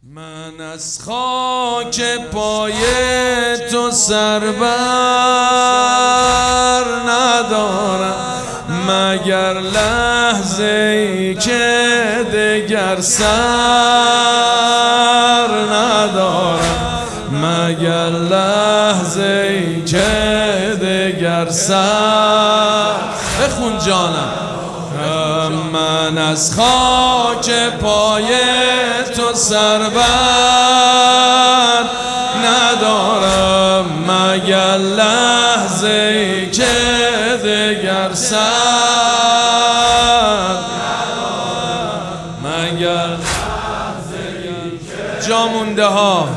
من از خاک پای تو سر بر ندارم، مگر لحظه ای که دگر سر ندارم، مگر لحظه ای که دگر سر. بخون جانم. من از خاک پای تو سر بر ندارم، مگر لحظه ای که دگر سر ندارم، مگر لحظه ای که جا مونده ها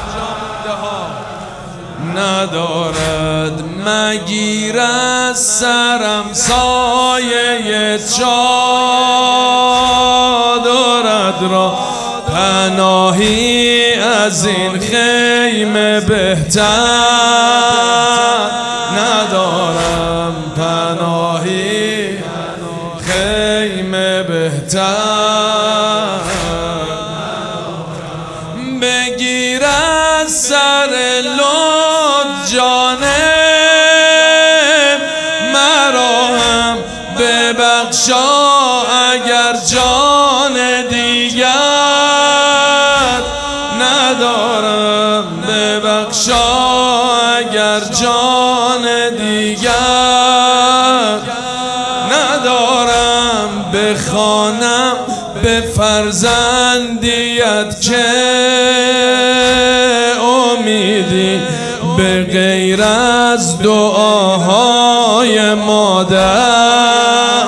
ندارد. مگیر از سرم سایه چادرت را، پناهی از این خیمه بهتر ندارم، پناهی خیمه بهتر. بگیر از سر لطف جانم مرا هم ببخشا، اگر جان دیگر ندارم، ببخشا اگر جان دیگر ندارم. بخوانم به فرزندیت که امیدی به غیر از دعاهای مادر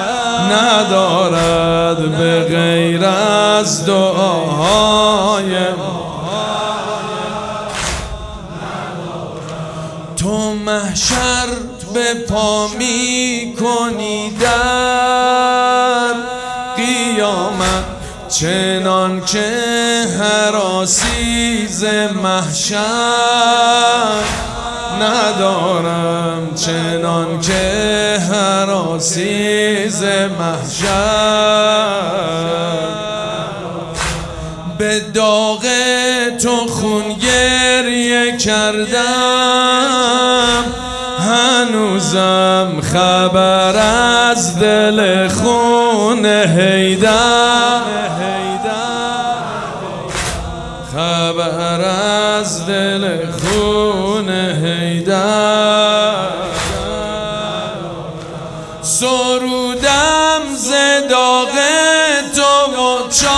ندارد، به غیر از دعاهای تو. محشر به پا می کنی در قیامت، چنان که هراسیز محشر ندارم، چنان که هراسیز محشر. به داغ تو خون گریه کردم، هنوزم خبر از دل خون حیدر، خبر از دل خون حیدر. سرودم ز داغ تو و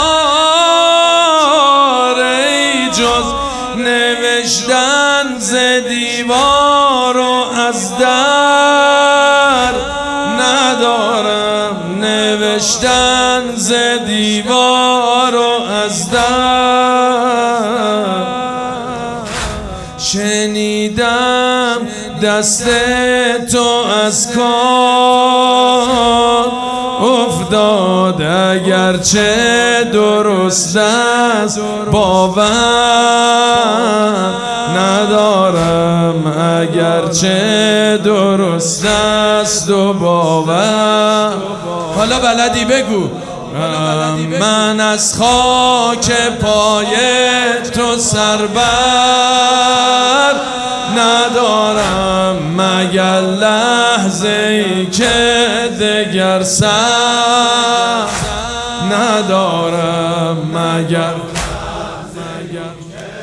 چاره جز نوشتن ز دیوار و از در ندارم، نوشتن ز دیوار و از در. شنیدم دست تو از کار افتاد، اگرچه درست است باور ندارم، اگرچه درست است و باور. حالا بلدی بگو. من از خاک پای تو سر بر ندارم، مگر لحظه ای که دگر سر ندارم، مگر